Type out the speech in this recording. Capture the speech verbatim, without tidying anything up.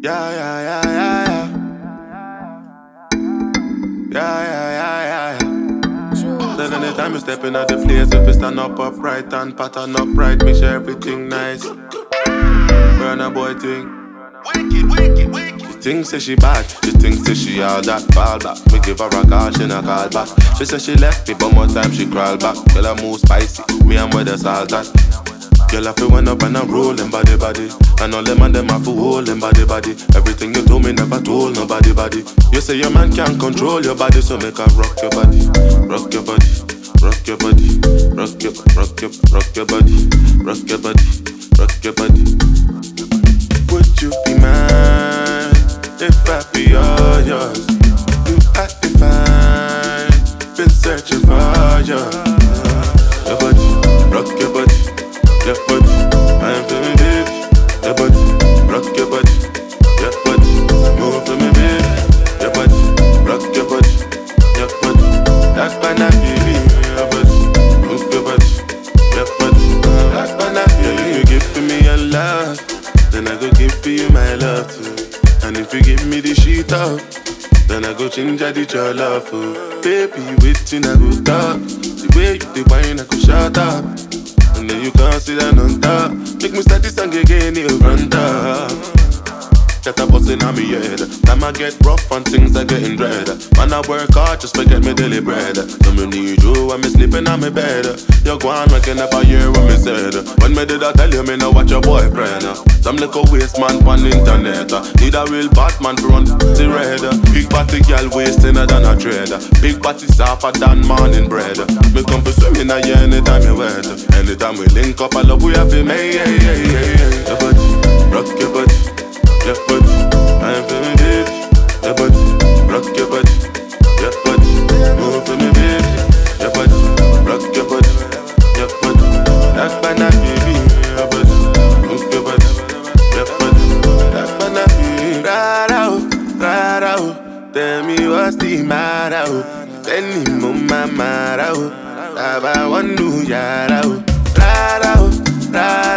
Yeah, yeah, yeah, yeah, yeah. Yeah, yeah, yeah, yeah, yeah. Then anytime you step in at the place, if you stand up upright and pattern upright, make sure everything nice. Burn a boy thing. Wicked, wicked, wicked. She thinks that she bad, she thinks that she all that. Fall back, me give her a call, she not call back. She said she left me, but more time she crawl back. Girl, I move spicy, me and where the salt at. Girl, I feel one up and I'm rolling body, body. And all them and them have to hold them body, body. Everything you told me never told nobody, body. You say your man can't control your body, so make her rock your body, rock your body, rock your body, rock your, rock your, rock your body, rock your body, rock your body. Would you be mine if I be all yours? You had to find, been searching for you. Your body, rock your body, your body, I'm feeling baby. Your body, rock your body, your body, move for me baby. Your body, rock your body, your body, that's why not baby. Your body, move your body, your body, that's why not baby. You give to me your love, then I go give to you my love too. And if you give me the shit up, then I go change I did your love for. Baby, waiting I go talk. The way you the wine I go shut up. And then you can't sit down on top. Make me start this song again, you run top. That I bustin' on me head. Time I get rough and things are getting dread. Man, I work hard, just forget me daily bread. So me need you when me sleeping on me bed. You go on making up a year when me said. When me did I tell you me no watch your boyfriend. Some little waste man on internet. Need a real Batman to run the red. Big body girl wasting than a trade. Big body softer than morning bread. Me come for swimming a year anytime you wet. Anytime we link up, I love we have to make. Yeah, yeah, yeah, yeah. Your body, rock your body. Your body, I'm feeling baby. Your body, rock your body. Your body, move for me baby. Your body, rock your body. Your body, that's my night baby. Your body, move your body. Your body, that's my night baby. Ride out, ride out. Tell me what's the matter. Send him on my matter. I want to yard out. Ride out, ride out.